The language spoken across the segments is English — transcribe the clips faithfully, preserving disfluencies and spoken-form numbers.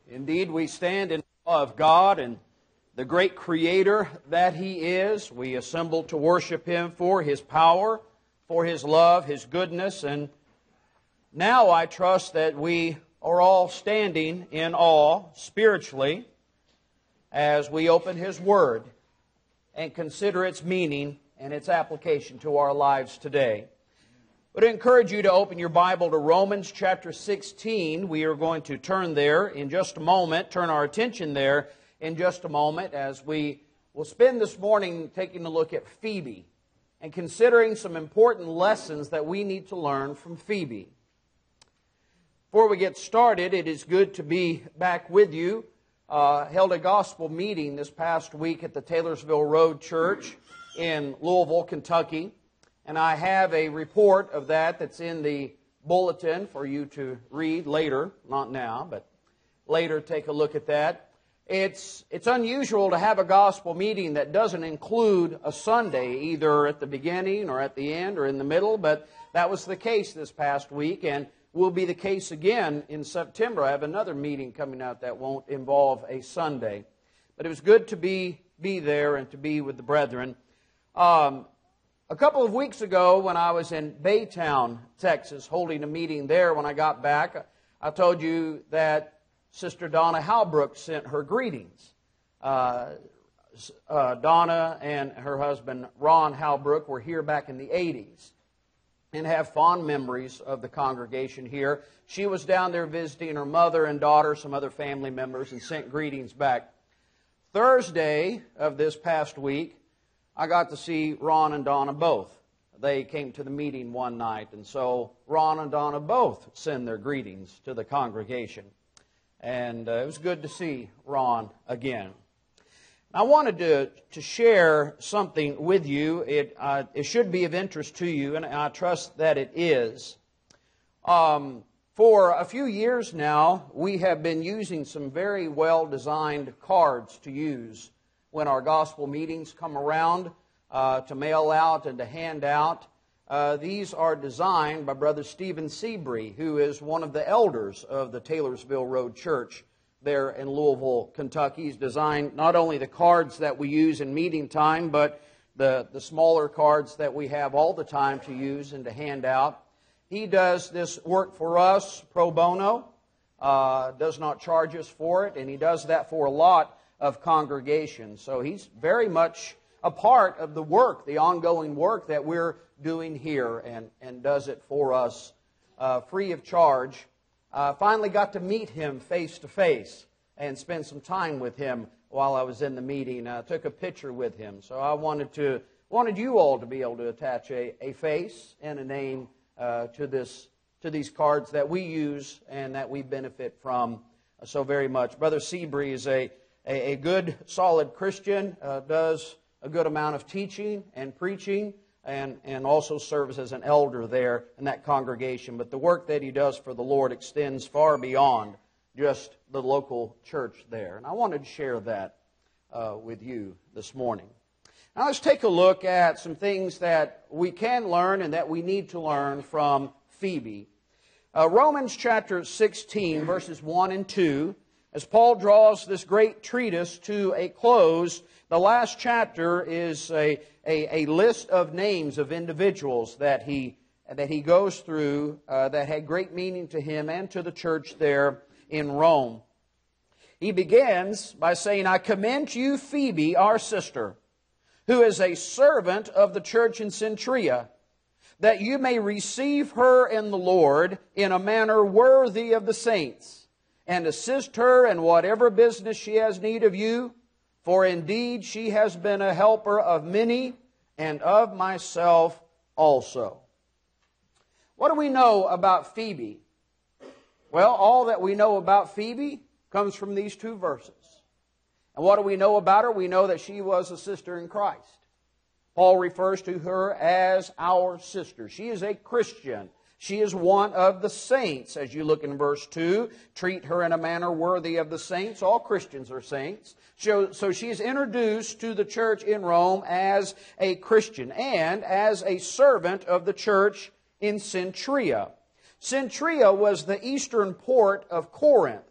Indeed, we stand in awe of God and the great Creator that He is. We assemble to worship Him for His power, for His love, His goodness, and now I trust that we are all standing in awe spiritually as we open His Word and consider its meaning and its application to our lives today. I would encourage you to open your Bible to Romans chapter sixteen. We are going to turn there in just a moment, turn our attention there in just a moment as we will spend this morning taking a look at Phoebe and considering some important lessons that we need to learn from Phoebe. Before we get started, it is good to be back with you. Uh, held a gospel meeting this past week at the Taylorsville Road Church in Louisville, Kentucky. And I have a report of that that's in the bulletin for you to read later. Not now, but later take a look at that. It's, it's unusual to have a gospel meeting that doesn't include a Sunday, either at the beginning or at the end or in the middle. But that was the case this past week and will be the case again in September. I have another meeting coming out that won't involve a Sunday. But it was good to be, be there and to be with the brethren. Um, A couple of weeks ago when I was in Baytown, Texas, holding a meeting there, when I got back, I told you that Sister Donna Halbrook sent her greetings. Uh, uh, Donna and her husband Ron Halbrook were here back in the eighties and have fond memories of the congregation here. She was down there visiting her mother and daughter, some other family members, and sent greetings back. Thursday of this past week, I got to see Ron and Donna both. They came to the meeting one night, and so Ron and Donna both send their greetings to the congregation. And uh, it was good to see Ron again. I wanted to, to share something with you. It, uh, it should be of interest to you, and I trust that it is. Um, for a few years now, we have been using some very well-designed cards to use when our gospel meetings come around, uh, to mail out and to hand out. Uh, these are designed by Brother Stephen Seabree, who is one of the elders of the Taylorsville Road Church there in Louisville, Kentucky. He's designed not only the cards that we use in meeting time, but the, the smaller cards that we have all the time to use and to hand out. He does this work for us pro bono, uh, does not charge us for it, and he does that for a lot of congregations. So he's very much a part of the work, the ongoing work that we're doing here, and, and does it for us uh, free of charge. I uh, finally got to meet him face to face and spend some time with him while I was in the meeting. I took a picture with him. So I wanted to wanted you all to be able to attach a, a face and a name uh, to this to these cards that we use and that we benefit from so very much. Brother Seabree is a A, a good, solid Christian, uh, does a good amount of teaching and preaching, and, and also serves as an elder there in that congregation. But the work that he does for the Lord extends far beyond just the local church there. And I wanted to share that uh, with you this morning. Now let's take a look at some things that we can learn and that we need to learn from Phoebe. Uh, Romans chapter sixteen, verses one and two, as Paul draws this great treatise to a close, the last chapter is a, a, a list of names of individuals that he, that he goes through uh, that had great meaning to him and to the church there in Rome. He begins by saying, I commend to you Phoebe, our sister, who is a servant of the church in Cenchrea, that you may receive her in the Lord in a manner worthy of the saints, and assist her in whatever business she has need of you, for indeed she has been a helper of many, and of myself also. What do we know about Phoebe? Well, all that we know about Phoebe comes from these two verses. And what do we know about her? We know that she was a sister in Christ. Paul refers to her as our sister. She is a Christian. She is one of the saints. As you look in verse two, treat her in a manner worthy of the saints. All Christians are saints. So, so she is introduced to the church in Rome as a Christian and as a servant of the church in Cenchrea. Cenchrea was the eastern port of Corinth.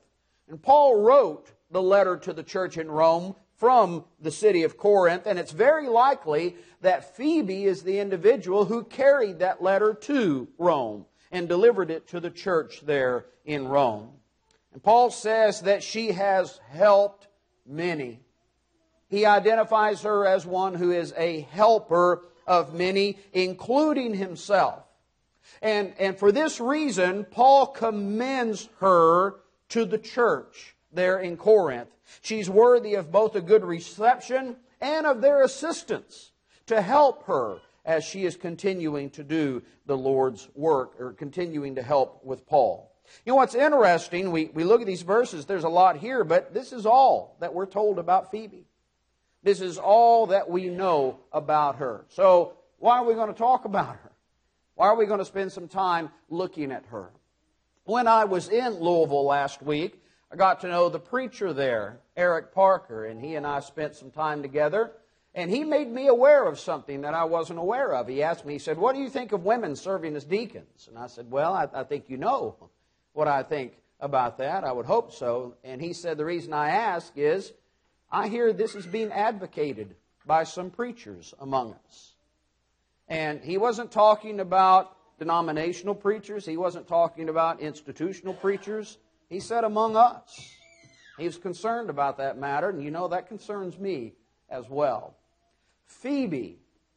And Paul wrote the letter to the church in Rome from the city of Corinth, and it's very likely that Phoebe is the individual who carried that letter to Rome and delivered it to the church there in Rome. And Paul says that she has helped many. He identifies her as one who is a helper of many, including himself. And, and for this reason, Paul commends her to the church there in Corinth. She's worthy of both a good reception and of their assistance to help her as she is continuing to do the Lord's work, or continuing to help with Paul. You know what's interesting, we, we look at these verses, there's a lot here, but this is all that we're told about Phoebe. This is all that we know about her. So why are we going to talk about her? Why are we going to spend some time looking at her? When I was in Louisville last week, I got to know the preacher there, Eric Parker, and he and I spent some time together. And he made me aware of something that I wasn't aware of. He asked me, he said, "What do you think of women serving as deacons?" And I said, "Well, I, I think you know what I think about that. I would hope so." And he said, "The reason I ask is I hear this is being advocated by some preachers among us." And he wasn't talking about denominational preachers. He wasn't talking about institutional preachers. He said among us. He was concerned about that matter, and you know that concerns me as well. Phoebe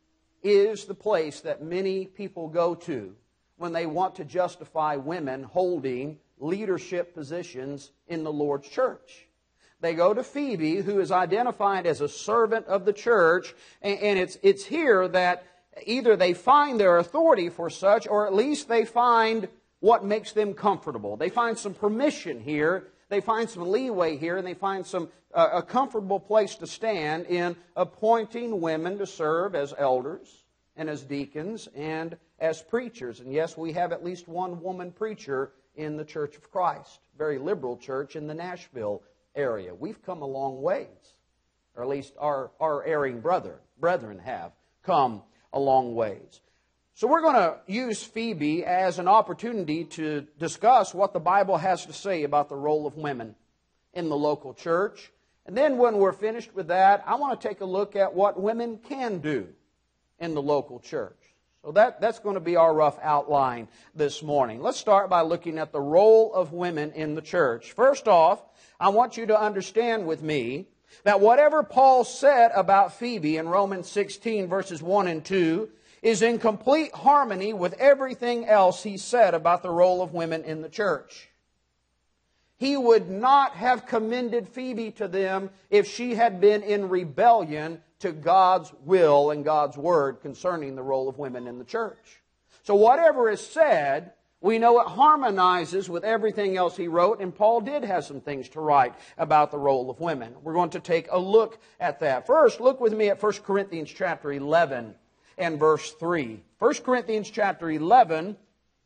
is the place that many people go to when they want to justify women holding leadership positions in the Lord's church. They go to Phoebe, who is identified as a servant of the church, and it's, it's here that either they find their authority for such, or at least they find what makes them comfortable. They find some permission here, they find some leeway here, and they find some uh, a comfortable place to stand in appointing women to serve as elders and as deacons and as preachers. And yes, we have at least one woman preacher in the Church of Christ, very liberal church in the Nashville area. We've come a long ways, or at least our, our erring brother, brethren have come a long ways. So we're going to use Phoebe as an opportunity to discuss what the Bible has to say about the role of women in the local church. And then when we're finished with that, I want to take a look at what women can do in the local church. So that, that's going to be our rough outline this morning. Let's start by looking at the role of women in the church. First off, I want you to understand with me that whatever Paul said about Phoebe in Romans sixteen, verses one and two, is in complete harmony with everything else he said about the role of women in the church. He would not have commended Phoebe to them if she had been in rebellion to God's will and God's word concerning the role of women in the church. So whatever is said, we know it harmonizes with everything else he wrote, and Paul did have some things to write about the role of women. We're going to take a look at that. First, look with me at First Corinthians chapter eleven and verse three. First Corinthians chapter eleven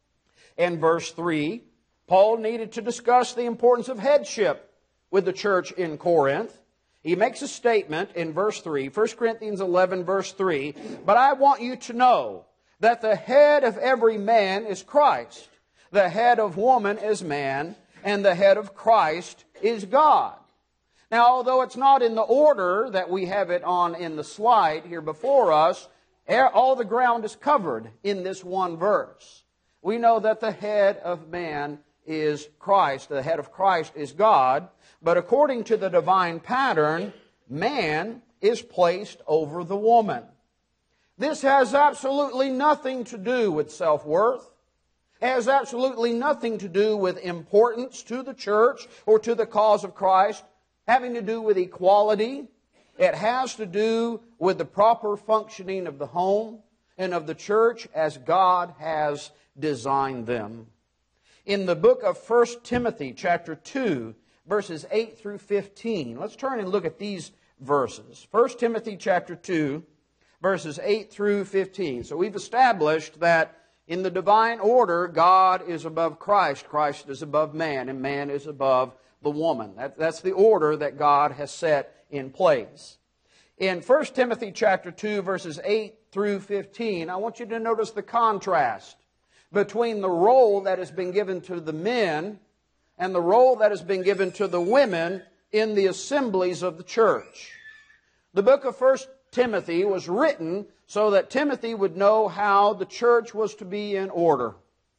and verse three. Paul needed to discuss the importance of headship with the church in Corinth. He makes a statement in verse three, First Corinthians eleven, verse three, "But I want you to know that the head of every man is Christ, the head of woman is man, and the head of Christ is God." Now, although it's not in the order that we have it on in the slide here before us, all the ground is covered in this one verse. We know that the head of man is Christ, the head of Christ is God, but according to the divine pattern, man is placed over the woman. This has absolutely nothing to do with self-worth. It has absolutely nothing to do with importance to the church or to the cause of Christ, having to do with equality. It has to do with the proper functioning of the home and of the church as God has designed them. In the book of First Timothy chapter two, verses eight through fifteen, let's turn and look at these verses. First Timothy chapter two, verses eight through fifteen. So we've established that in the divine order, God is above Christ, Christ is above man, and man is above the woman. That, that's the order that God has set in place. In First Timothy chapter two, verses eight through fifteen, I want you to notice the contrast between the role that has been given to the men and the role that has been given to the women in the assemblies of the church. The book of First Timothy was written so that Timothy would know how the church was to be in order,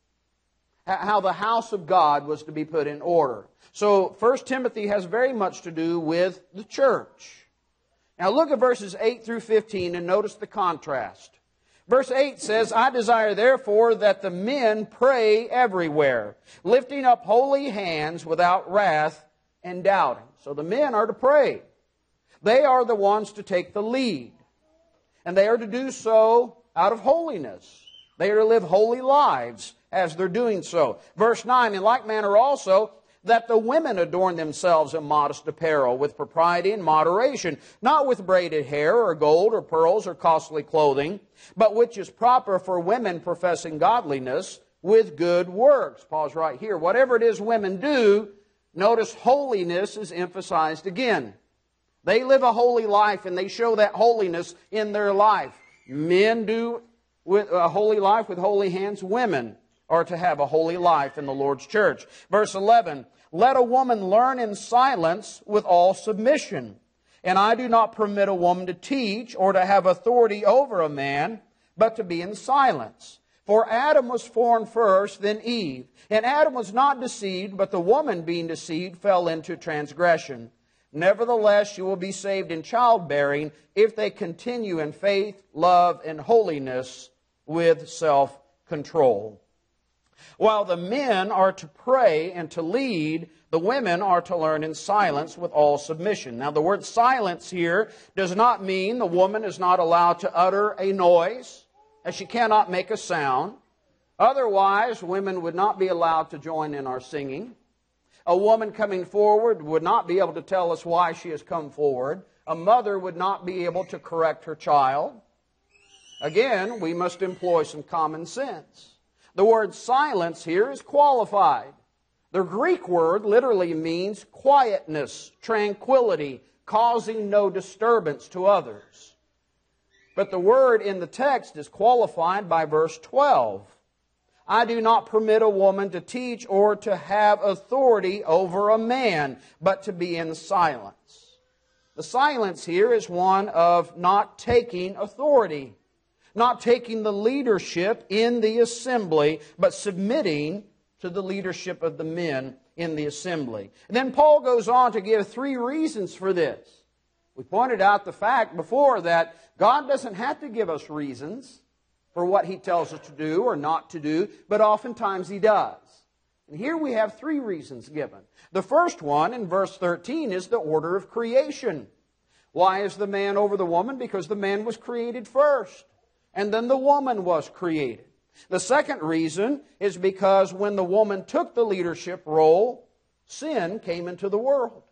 how the house of God was to be put in order. So First Timothy has very much to do with the church. Now look at verses eight through fifteen and notice the contrast. Verse eight says, I desire therefore that the men pray everywhere, lifting up holy hands without wrath and doubting. So the men are to pray. They are the ones to take the lead. And they are to do so out of holiness. They are to live holy lives as they're doing so. Verse nine, in like manner also, that the women adorn themselves in modest apparel, with propriety and moderation, not with braided hair, or gold, or pearls, or costly clothing, but which is proper for women professing godliness, with good works. Pause right here. Whatever it is women do, notice holiness is emphasized again. They live a holy life, and they show that holiness in their life. Men do with a holy life with holy hands. Women are to have a holy life in the Lord's church. Verse eleven, let a woman learn in silence with all submission. And I do not permit a woman to teach or to have authority over a man, but to be in silence. For Adam was formed first, then Eve. And Adam was not deceived, but the woman being deceived fell into transgression. Nevertheless, you will be saved in childbearing if they continue in faith, love, and holiness with self-control. While the men are to pray and to lead, the women are to learn in silence with all submission. Now, the word silence here does not mean the woman is not allowed to utter a noise, and she cannot make a sound. Otherwise, women would not be allowed to join in our singing. A woman coming forward would not be able to tell us why she has come forward. A mother would not be able to correct her child. Again, we must employ some common sense. The word silence here is qualified. The Greek word literally means quietness, tranquility, causing no disturbance to others. But the word in the text is qualified by verse twelve. I do not permit a woman to teach or to have authority over a man, but to be in silence. The silence here is one of not taking authority, not taking the leadership in the assembly, but submitting to the leadership of the men in the assembly. And then Paul goes on to give three reasons for this. We pointed out the fact before that God doesn't have to give us reasons for what He tells us to do or not to do, but oftentimes He does. And here we have three reasons given. The first one in verse thirteen is the order of creation. Why is the man over the woman? Because the man was created first, and then the woman was created. The second reason is because when the woman took the leadership role, sin came into the world.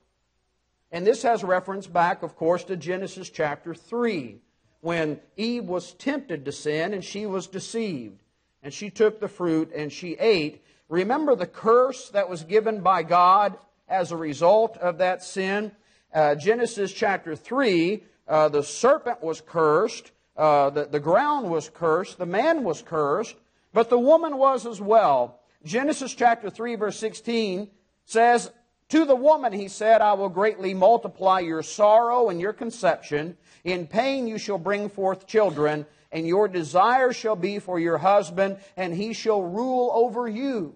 And this has reference back, of course, to Genesis chapter three, when Eve was tempted to sin and she was deceived. And she took the fruit and she ate. Remember the curse that was given by God as a result of that sin? Uh, Genesis chapter three, uh, the serpent was cursed. Uh, the, the ground was cursed, the man was cursed, but the woman was as well. Genesis chapter three verse sixteen says, to the woman he said, I will greatly multiply your sorrow and your conception. In pain you shall bring forth children, and your desire shall be for your husband, and he shall rule over you.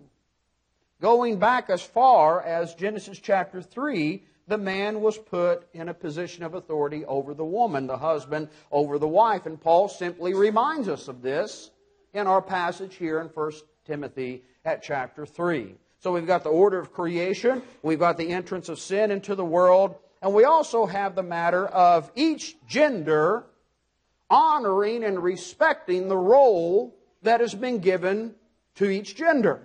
Going back as far as Genesis chapter three, the man was put in a position of authority over the woman, the husband over the wife. And Paul simply reminds us of this in our passage here in First Timothy at chapter three. So we've got the order of creation, we've got the entrance of sin into the world, and we also have the matter of each gender honoring and respecting the role that has been given to each gender.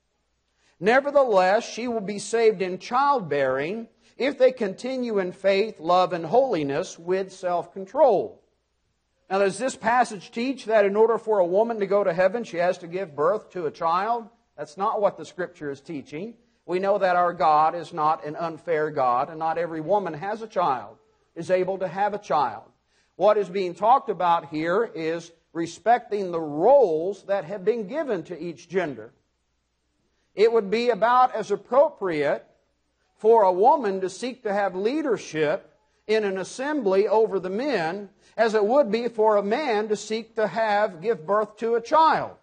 Nevertheless, she will be saved in childbearing if they continue in faith, love, and holiness with self-control. Now, does this passage teach that in order for a woman to go to heaven, she has to give birth to a child? That's not what the Scripture is teaching. We know that our God is not an unfair God, and not every woman has a child, is able to have a child. What is being talked about here is respecting the roles that have been given to each gender. It would be about as appropriate for a woman to seek to have leadership in an assembly over the men as it would be for a man to seek to have, give birth to a child.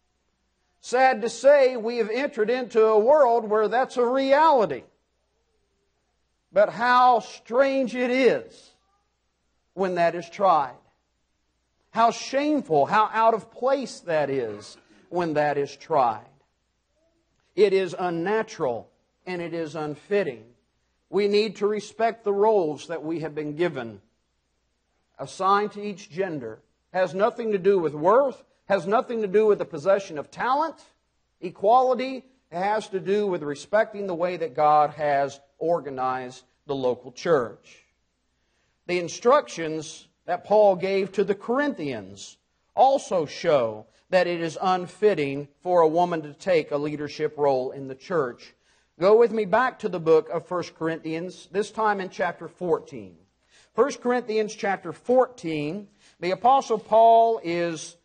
Sad to say, we have entered into a world where that's a reality. But how strange it is when that is tried. How shameful, how out of place that is when that is tried. It is unnatural and it is unfitting. We need to respect the roles that we have been given, assigned to each gender. Has nothing to do with worth, has nothing to do with the possession of talent, equality. It has to do with respecting the way that God has organized the local church. The instructions that Paul gave to the Corinthians also show that it is unfitting for a woman to take a leadership role in the church. Go with me back to the book of First Corinthians, this time in chapter fourteen. First Corinthians chapter fourteen, the Apostle Paul is,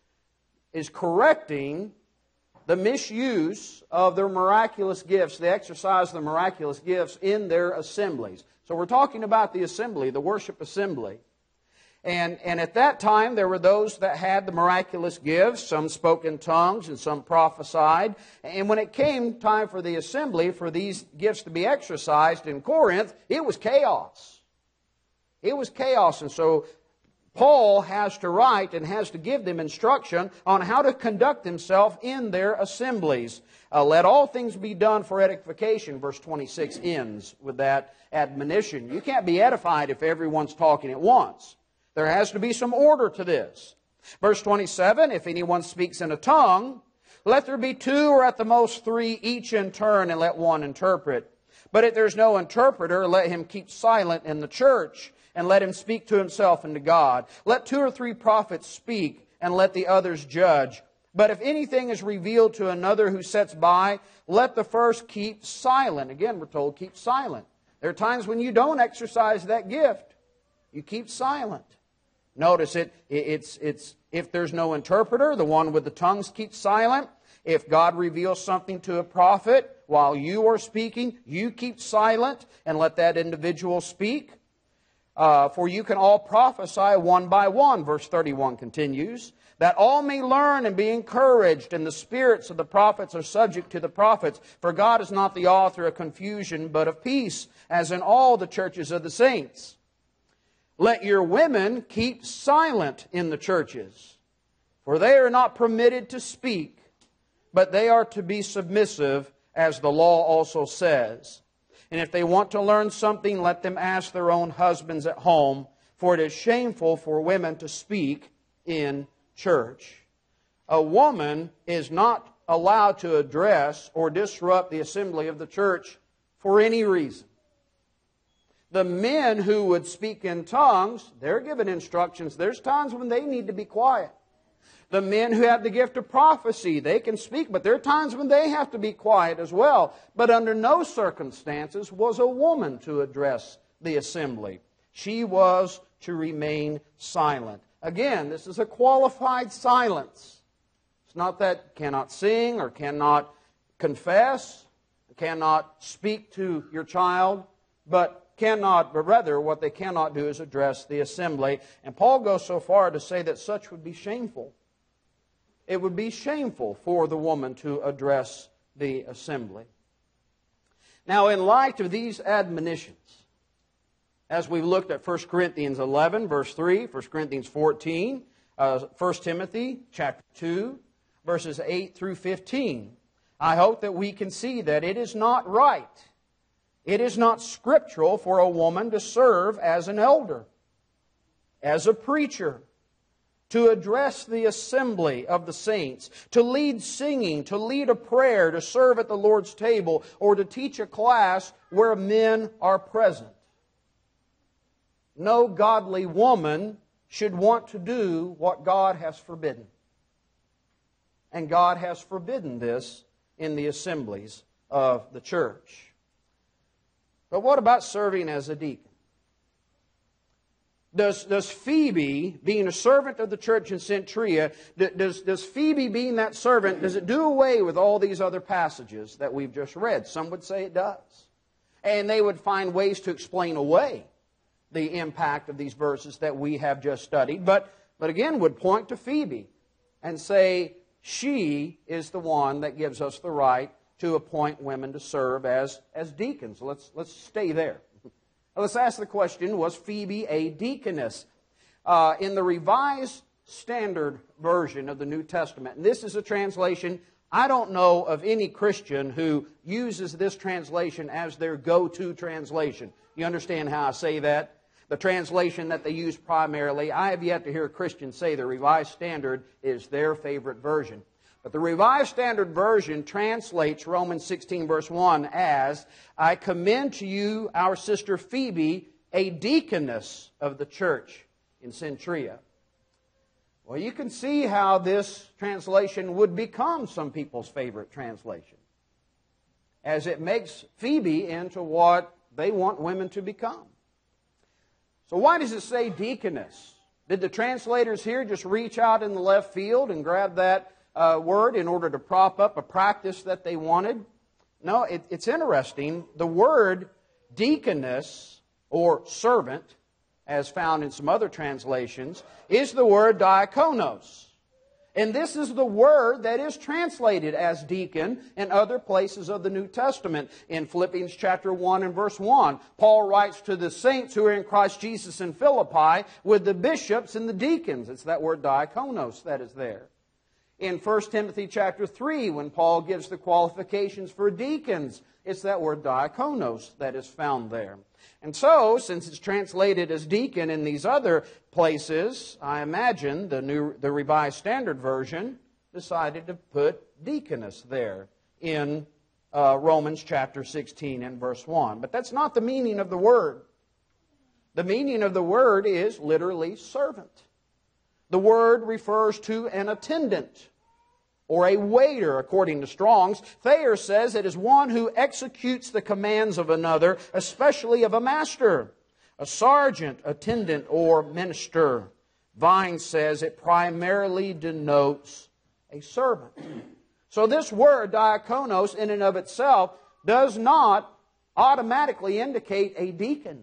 is correcting the misuse of their miraculous gifts, the exercise of the miraculous gifts in their assemblies. So we're talking about the assembly, the worship assembly. And, and at that time, there were those that had the miraculous gifts. Some spoke in tongues and some prophesied. And when it came time for the assembly, for these gifts to be exercised in Corinth, it was chaos. It was chaos. And so Paul has to write and has to give them instruction on how to conduct themselves in their assemblies. Uh, let all things be done for edification. Verse twenty-six ends with that admonition. You can't be edified if everyone's talking at once. There has to be some order to this. Verse twenty-seven, if anyone speaks in a tongue, let there be two or at the most three, each in turn, and let one interpret. But if there's no interpreter, let him keep silent in the church, and let him speak to himself and to God. Let two or three prophets speak, and let the others judge. But if anything is revealed to another who sits by, let the first keep silent. Again, we're told, keep silent. There are times when you don't exercise that gift. You keep silent. Notice it, it's, it's, if there's no interpreter, the one with the tongues keeps silent. If God reveals something to a prophet while you are speaking, you keep silent and let that individual speak. Uh, for you can all prophesy one by one, verse thirty-one continues, that all may learn and be encouraged, and the spirits of the prophets are subject to the prophets. For God is not the author of confusion, but of peace, as in all the churches of the saints. Let your women keep silent in the churches, for they are not permitted to speak, but they are to be submissive, as the law also says. And if they want to learn something, let them ask their own husbands at home, for it is shameful for women to speak in church. A woman is not allowed to address or disrupt the assembly of the church for any reason. The men who would speak in tongues, they're given instructions. There's times when they need to be quiet. The men who have the gift of prophecy, they can speak, but there are times when they have to be quiet as well. But under no circumstances was a woman to address the assembly. She was to remain silent. Again, this is a qualified silence. It's not that cannot sing or cannot confess, cannot speak to your child, but cannot, but rather what they cannot do is address the assembly. And Paul goes so far to say that such would be shameful. It would be shameful for the woman to address the assembly. Now, in light of these admonitions, as we've looked at First Corinthians eleven, verse three, First Corinthians fourteen, uh, First Timothy chapter two, verses eight through fifteen, I hope that we can see that it is not right, it is not scriptural for a woman to serve as an elder, as a preacher, to address the assembly of the saints, to lead singing, to lead a prayer, to serve at the Lord's table, or to teach a class where men are present. No godly woman should want to do what God has forbidden. And God has forbidden this in the assemblies of the church. But what about serving as a deacon? Does, does Phoebe, being a servant of the church in Cenchrea, does, does Phoebe being that servant, does it do away with all these other passages that we've just read? Some would say it does. And they would find ways to explain away the impact of these verses that we have just studied. But, but again, would point to Phoebe and say she is the one that gives us the right to appoint women to serve as, as deacons. Let's, let's stay there. Let's ask the question, was Phoebe a deaconess? Uh, in the Revised Standard Version of the New Testament, and this is a translation, I don't know of any Christian who uses this translation as their go-to translation. You understand how I say that? The translation that they use primarily, I have yet to hear a Christian say the Revised Standard is their favorite version. But the Revised Standard Version translates Romans sixteen verse one as, I commend to you our sister Phoebe, a deaconess of the church in Cenchrea. Well, you can see how this translation would become some people's favorite translation, as it makes Phoebe into what they want women to become. So why does it say deaconess? Did the translators here just reach out in the left field and grab that Uh, word in order to prop up a practice that they wanted? No, it, it's interesting. The word deaconess or servant, as found in some other translations, is the word diakonos. And this is the word that is translated as deacon in other places of the New Testament. In Philippians chapter one and verse one, Paul writes to the saints who are in Christ Jesus in Philippi with the bishops and the deacons. It's that word diakonos that is there. In First Timothy chapter three, when Paul gives the qualifications for deacons, it's that word diakonos that is found there. And so, since it's translated as deacon in these other places, I imagine the new, the Revised Standard Version decided to put deaconess there in uh, Romans chapter sixteen and verse one. But that's not the meaning of the word. The meaning of the word is literally servant. The word refers to an attendant or a waiter, according to Strong's. Thayer says it is one who executes the commands of another, especially of a master, a sergeant, attendant, or minister. Vine says it primarily denotes a servant. So this word, diakonos, in and of itself, does not automatically indicate a deacon.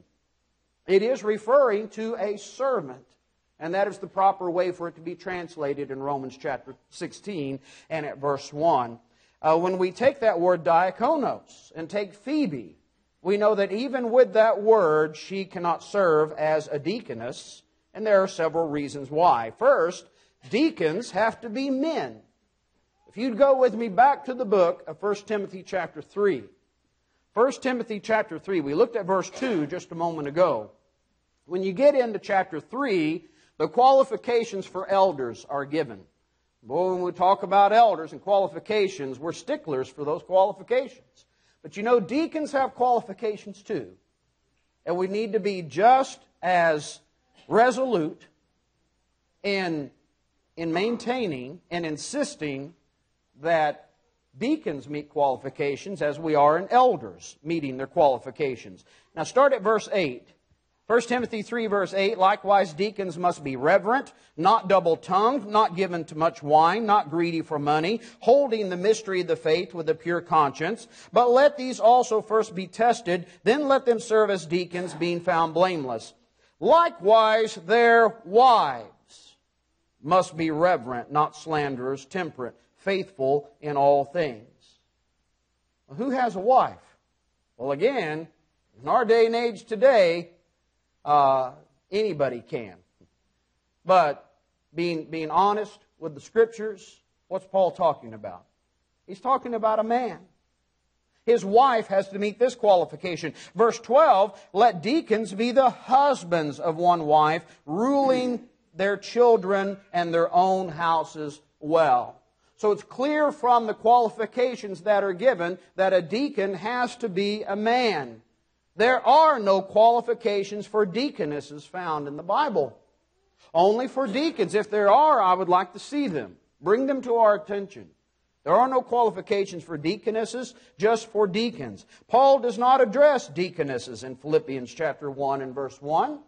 It is referring to a servant. And that is the proper way for it to be translated in Romans chapter sixteen and at verse one. Uh, when we take that word diakonos and take Phoebe, we know that even with that word, she cannot serve as a deaconess. And there are several reasons why. First, deacons have to be men. If you'd go with me back to the book of First Timothy chapter three. First Timothy chapter three, we looked at verse two just a moment ago. When you get into chapter three, the qualifications for elders are given. Boy, when we talk about elders and qualifications, we're sticklers for those qualifications. But you know, deacons have qualifications too. And we need to be just as resolute in, in maintaining and insisting that deacons meet qualifications as we are in elders meeting their qualifications. Now start at verse eight. First Timothy three verse eight, likewise deacons must be reverent, not double-tongued, not given to much wine, not greedy for money, holding the mystery of the faith with a pure conscience. But let these also first be tested, then let them serve as deacons, being found blameless. Likewise their wives must be reverent, not slanderers, temperate, faithful in all things. Well, who has a wife? Well, again, in our day and age today, Uh, anybody can. But being, being honest with the Scriptures, what's Paul talking about? He's talking about a man. His wife has to meet this qualification. Verse twelve, let deacons be the husbands of one wife, ruling their children and their own houses well. So it's clear from the qualifications that are given that a deacon has to be a man. There are no qualifications for deaconesses found in the Bible. Only for deacons. If there are, I would like to see them. Bring them to our attention. There are no qualifications for deaconesses, just for deacons. Paul does not address deaconesses in Philippians chapter one and verse one.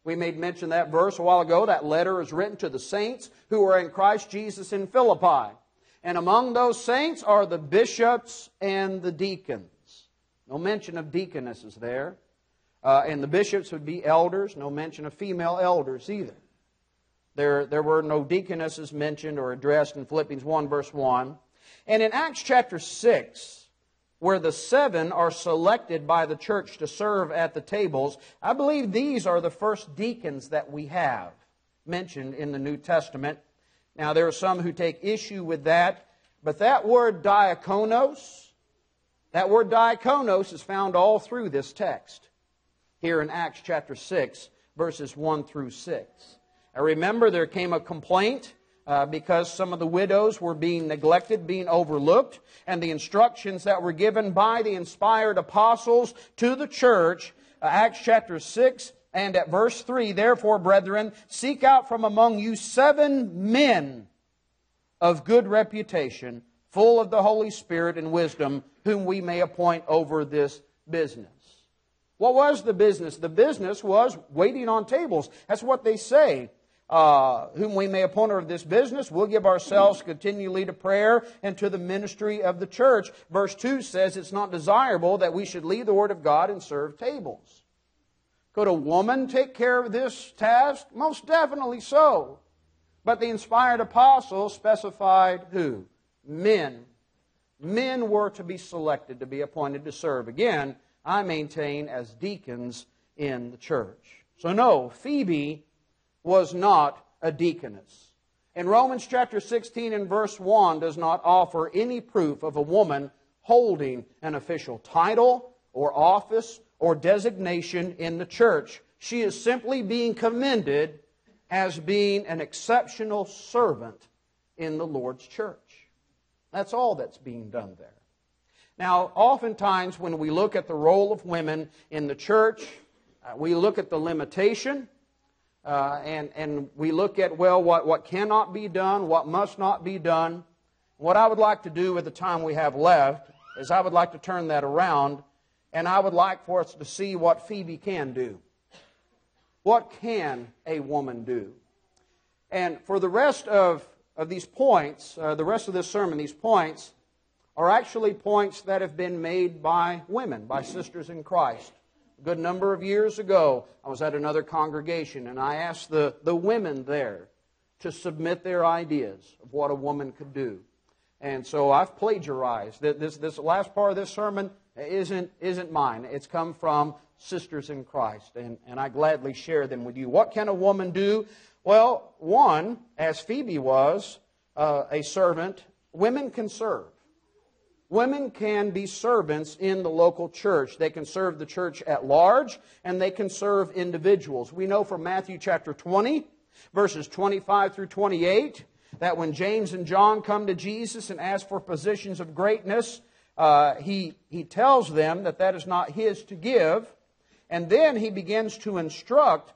We made mention of that verse a while ago. That letter is written to the saints who are in Christ Jesus in Philippi. And among those saints are the bishops and the deacons. No mention of deaconesses there. Uh, and the bishops would be elders. No mention of female elders either. There, there were no deaconesses mentioned or addressed in Philippians one verse one. And in Acts chapter six, where the seven are selected by the church to serve at the tables, I believe these are the first deacons that we have mentioned in the New Testament. Now, there are some who take issue with that, but that word diakonos, that word diakonos is found all through this text, here in Acts chapter six, verses one through six. I remember there came a complaint uh, because some of the widows were being neglected, being overlooked, and the instructions that were given by the inspired apostles to the church, uh, Acts chapter six, and at verse three, therefore, brethren, seek out from among you seven men of good reputation, full of the Holy Spirit and wisdom, whom we may appoint over this business. What was the business? The business was waiting on tables. That's what they say. Uh, whom we may appoint over this business, we'll give ourselves continually to prayer and to the ministry of the church. Verse two says it's not desirable that we should leave the Word of God and serve tables. Could a woman take care of this task? Most definitely so. But the inspired apostles specified who? Men. Men were to be selected to be appointed to serve. Again, I maintain as deacons in the church. So no, Phoebe was not a deaconess. And Romans chapter sixteen and verse one does not offer any proof of a woman holding an official title or office or designation in the church. She is simply being commended as being an exceptional servant in the Lord's church. That's all that's being done there. Now, oftentimes when we look at the role of women in the church, uh, we look at the limitation, uh, and, and we look at, well, what, what cannot be done, what must not be done. What I would like to do with the time we have left is I would like to turn that around, and I would like for us to see what Phoebe can do. What can a woman do? And for the rest of, of these points, uh, the rest of this sermon, these points are actually points that have been made by women, by sisters in Christ. A good number of years ago, I was at another congregation, and I asked the, the women there to submit their ideas of what a woman could do. And so I've plagiarized. This, this last part of this sermon isn't, isn't mine. It's come from sisters in Christ, and, and I gladly share them with you. What can a woman do? Well, one, as Phoebe was, uh, a servant, women can serve. Women can be servants in the local church. They can serve the church at large, and they can serve individuals. We know from Matthew chapter twenty, verses twenty-five through twenty-eight, that when James and John come to Jesus and ask for positions of greatness, uh, he, he tells them that that is not his to give. And then he begins to instruct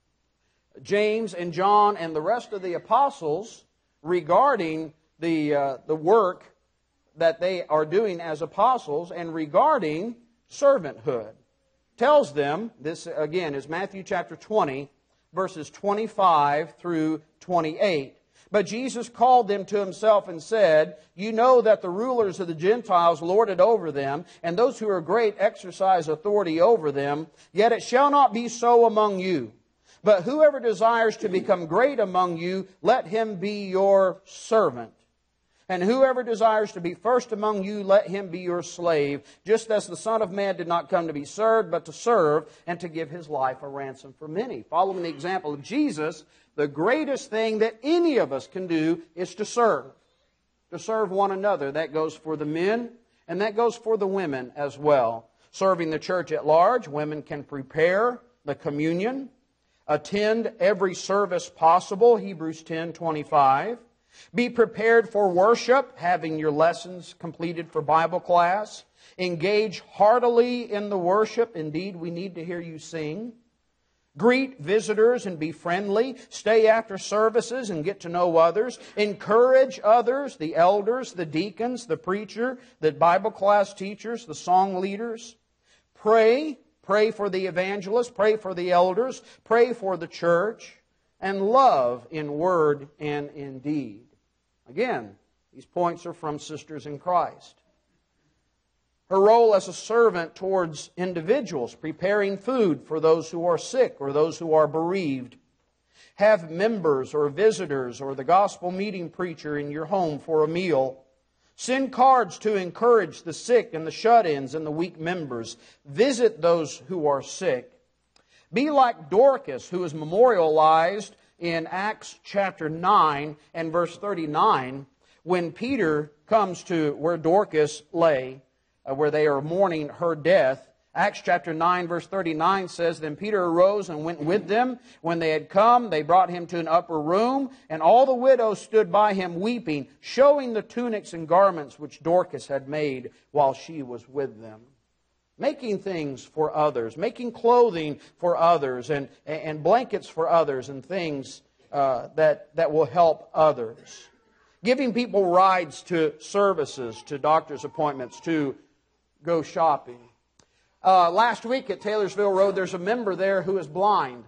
James and John and the rest of the apostles regarding the, uh, the work that they are doing as apostles and regarding servanthood. Tells them, this again is Matthew chapter twenty, verses twenty-five through twenty-eight. But Jesus called them to himself and said, you know that the rulers of the Gentiles lord it over them, and those who are great exercise authority over them. Yet it shall not be so among you. But whoever desires to become great among you, let him be your servant. And whoever desires to be first among you, let him be your slave, just as the Son of Man did not come to be served, but to serve, and to give his life a ransom for many. Following the example of Jesus, the greatest thing that any of us can do is to serve. To serve one another. That goes for the men, and that goes for the women as well. Serving the church at large, women can prepare the communion, attend every service possible, Hebrews ten twenty-five. Be prepared for worship, having your lessons completed for Bible class. Engage heartily in the worship. Indeed, we need to hear you sing. Greet visitors and be friendly. Stay after services and get to know others. Encourage others, the elders, the deacons, the preacher, the Bible class teachers, the song leaders. Pray Pray for the evangelists, pray for the elders, pray for the church, and love in word and in deed. Again, these points are from Sisters in Christ. Her role as a servant towards individuals, preparing food for those who are sick or those who are bereaved. Have members or visitors or the gospel meeting preacher in your home for a meal. Send cards to encourage the sick and the shut-ins and the weak members. Visit those who are sick. Be like Dorcas, who is memorialized in Acts chapter nine and verse thirty-nine, when Peter comes to where Dorcas lay, uh, where they are mourning her death. Acts chapter nine verse thirty-nine says, Then Peter arose and went with them. When they had come, they brought him to an upper room, and all the widows stood by him weeping, showing the tunics and garments which Dorcas had made while she was with them. Making things for others, making clothing for others, and, and blankets for others, and things uh, that, that will help others. Giving people rides to services, to doctor's appointments, to go shopping. Uh, last week at Taylorsville Road, there's a member there who is blind.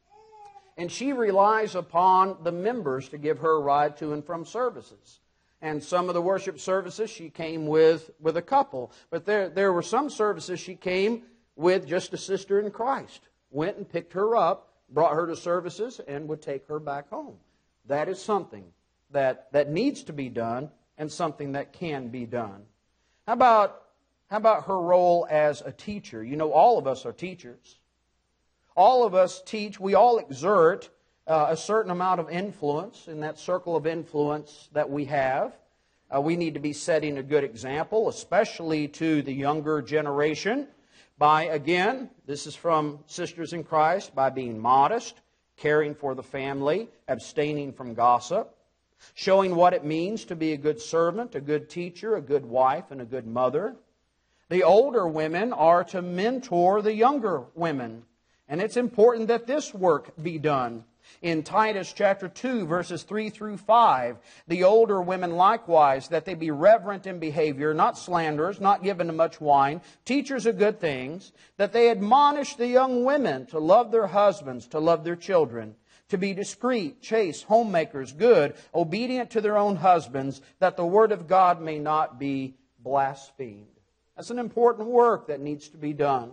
And she relies upon the members to give her a ride to and from services. And some of the worship services she came with, with a couple. But there, there were some services she came with just a sister in Christ. Went and picked her up, brought her to services, and would take her back home. That is something that, that needs to be done and something that can be done. How about How about her role as a teacher? You know, all of us are teachers. All of us teach. We all exert uh, a certain amount of influence in that circle of influence that we have. Uh, we need to be setting a good example, especially to the younger generation, by, again, this is from Sisters in Christ, by being modest, caring for the family, abstaining from gossip, showing what it means to be a good servant, a good teacher, a good wife, and a good mother. The older women are to mentor the younger women. And it's important that this work be done. In Titus chapter two, verses three through five, the older women likewise, that they be reverent in behavior, not slanderers, not given to much wine, teachers of good things, that they admonish the young women to love their husbands, to love their children, to be discreet, chaste, homemakers, good, obedient to their own husbands, that the word of God may not be blasphemed. That's an important work that needs to be done.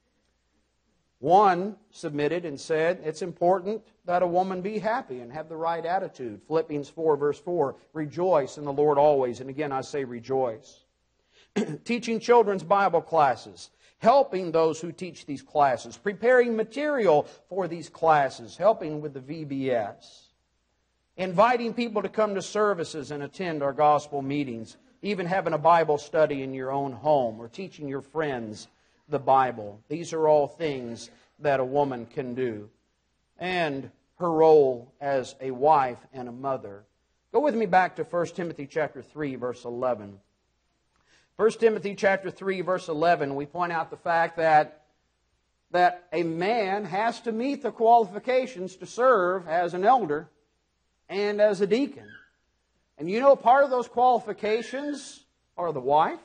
One submitted and said, it's important that a woman be happy and have the right attitude. Philippians four, verse four, rejoice in the Lord always. And again, I say rejoice. Teaching children's Bible classes, helping those who teach these classes, preparing material for these classes, helping with the V B S, inviting people to come to services and attend our gospel meetings, even having a Bible study in your own home or teaching your friends the Bible. These are all things that a woman can do. And her role as a wife and a mother. Go with me back to First Timothy chapter three, verse eleven. First Timothy chapter three, verse eleven, we point out the fact that, that a man has to meet the qualifications to serve as an elder and as a deacon. And you know, part of those qualifications are the wife.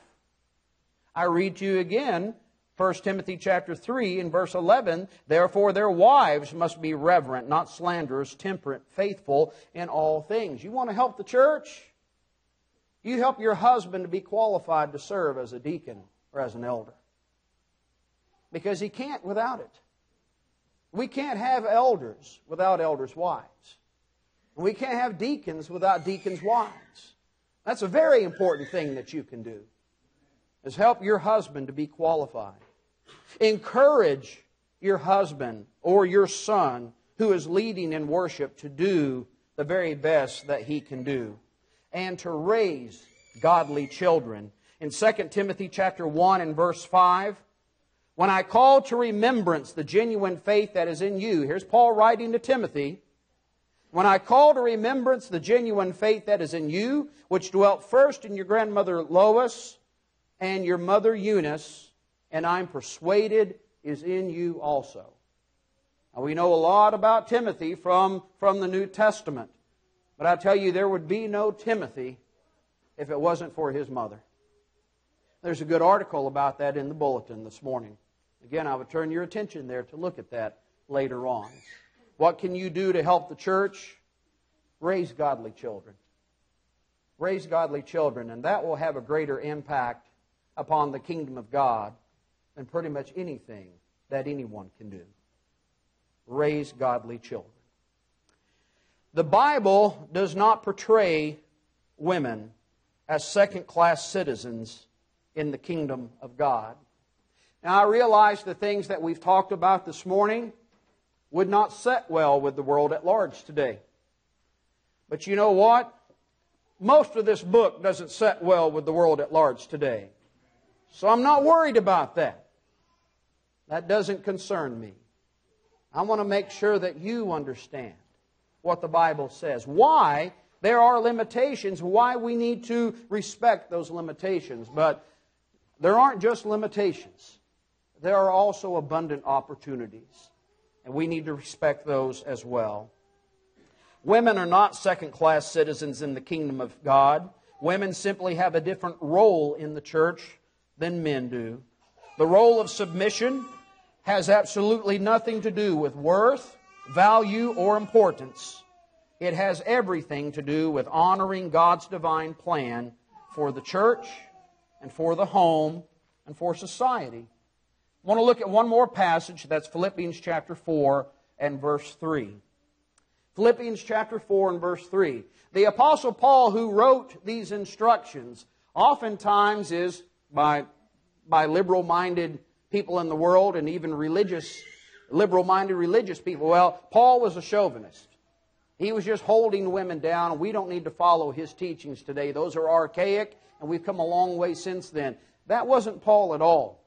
I read to you again, First Timothy chapter three and verse eleven, therefore their wives must be reverent, not slanderers, temperate, faithful in all things. You want to help the church? You help your husband to be qualified to serve as a deacon or as an elder. Because he can't without it. We can't have elders without elders' wives. We can't have deacons without deacons' wives. That's a very important thing that you can do, is help your husband to be qualified. Encourage your husband or your son who is leading in worship to do the very best that he can do, and to raise godly children. In Second Timothy chapter one and verse five, when I call to remembrance the genuine faith that is in you, here's Paul writing to Timothy, when I call to remembrance the genuine faith that is in you, which dwelt first in your grandmother Lois and your mother Eunice, and I'm persuaded is in you also. Now, we know a lot about Timothy from, from the New Testament, but I tell you, there would be no Timothy if it wasn't for his mother. There's a good article about that in the bulletin this morning. Again, I would turn your attention there to look at that later on. What can you do to help the church? Raise godly children. Raise godly children, and that will have a greater impact upon the kingdom of God than pretty much anything that anyone can do. Raise godly children. The Bible does not portray women as second-class citizens in the kingdom of God. Now, I realize the things that we've talked about this morning would not set well with the world at large today. But you know what? Most of this book doesn't set well with the world at large today. So I'm not worried about that. That doesn't concern me. I want to make sure that you understand what the Bible says. Why there are limitations, why we need to respect those limitations. But there aren't just limitations. There are also abundant opportunities. And we need to respect those as well. Women are not second-class citizens in the kingdom of God. Women simply have a different role in the church than men do. The role of submission has absolutely nothing to do with worth, value, or importance. It has everything to do with honoring God's divine plan for the church and for the home and for society. I want to look at one more passage. That's Philippians chapter four and verse three. Philippians chapter four and verse three. The Apostle Paul, who wrote these instructions, oftentimes is by, by liberal-minded people in the world and even religious, liberal-minded religious people. Well, Paul was a chauvinist. He was just holding women down, and we don't need to follow his teachings today. Those are archaic, and we've come a long way since then. That wasn't Paul at all.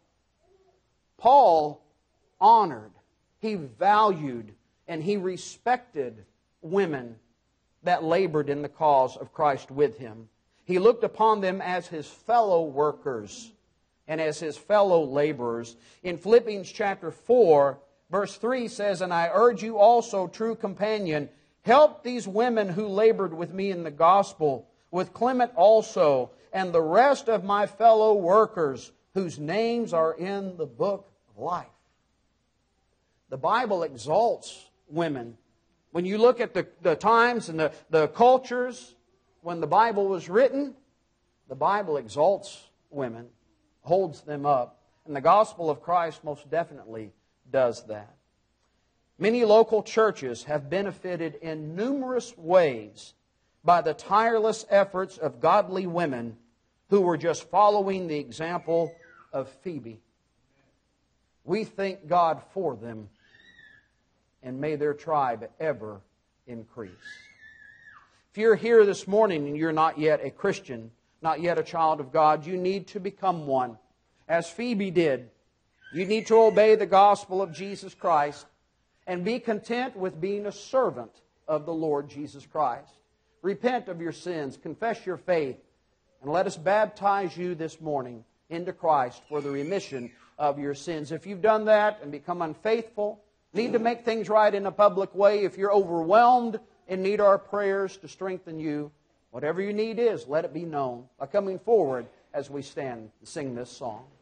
Paul honored, he valued, and he respected women that labored in the cause of Christ with him. He looked upon them as his fellow workers and as his fellow laborers. In Philippians chapter four, verse three says, "And I urge you also, true companion, help these women who labored with me in the gospel, with Clement also, and the rest of my fellow workers, whose names are in the book of life." The Bible exalts women. When you look at the, the times and the, the cultures when the Bible was written, the Bible exalts women, holds them up. And the gospel of Christ most definitely does that. Many local churches have benefited in numerous ways by the tireless efforts of godly women who were just following the example of Phoebe. We thank God for them, and may their tribe ever increase. If you're here this morning and you're not yet a Christian, not yet a child of God, you need to become one. As Phoebe did, you need to obey the gospel of Jesus Christ and be content with being a servant of the Lord Jesus Christ. Repent of your sins, confess your faith, and let us baptize you this morning into Christ for the remission of your sins. If you've done that and become unfaithful, need to make things right in a public way, if you're overwhelmed and need our prayers to strengthen you, whatever your need is, let it be known by coming forward as we stand and sing this song.